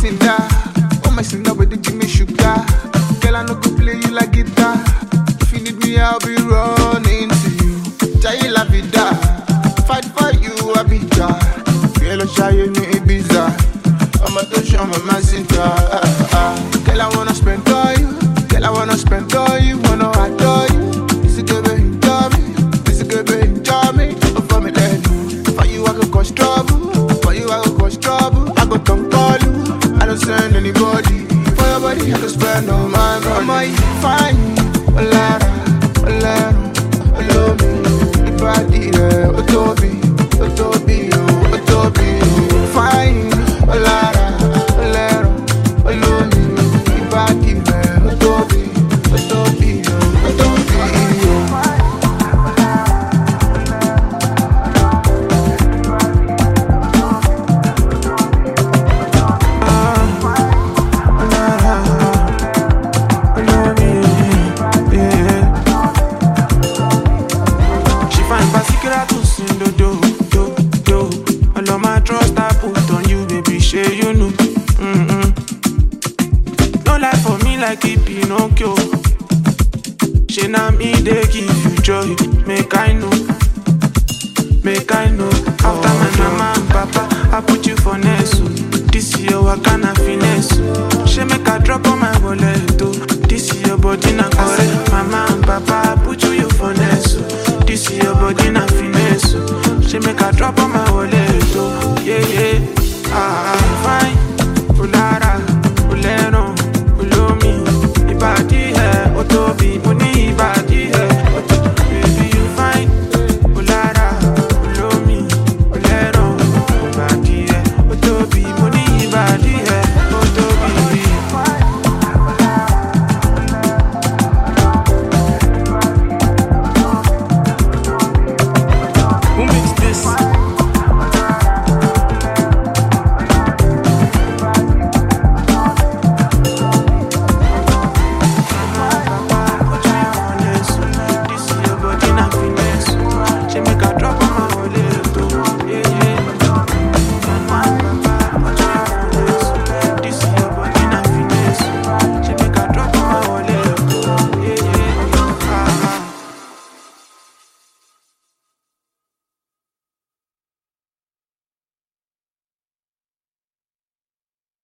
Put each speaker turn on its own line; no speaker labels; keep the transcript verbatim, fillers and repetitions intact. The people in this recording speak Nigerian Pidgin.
cinder. Oh my cinder with the Jimmy sugar. Girl, I no go play you like guitar. If you need me, I'll be running to you. Jai la vida, fight for you, I be there. Girl, I'll show you me Ibiza. I'm a touch on my masinta. Girl, I wanna spend all you. Girl, I wanna spend all you. Wanna adore you. This is good, baby, enjoy me. This is good, baby, enjoy me. Oh, for me, then. For you, I go cause trouble. For you, I go cause trouble. I go come call you. I don't send anybody. For your body, I can spend all my money. Am I fine? Olara, Olara, Olo me. The body, yeah, Otobi, Otobi, oh, Otobi, oh. Fine, Olara, Olara, Olo me. The body, yeah, Otobi, Otobi, oh, Otobi, oh.
Like Pinocchio, she na me they give you joy. Make I know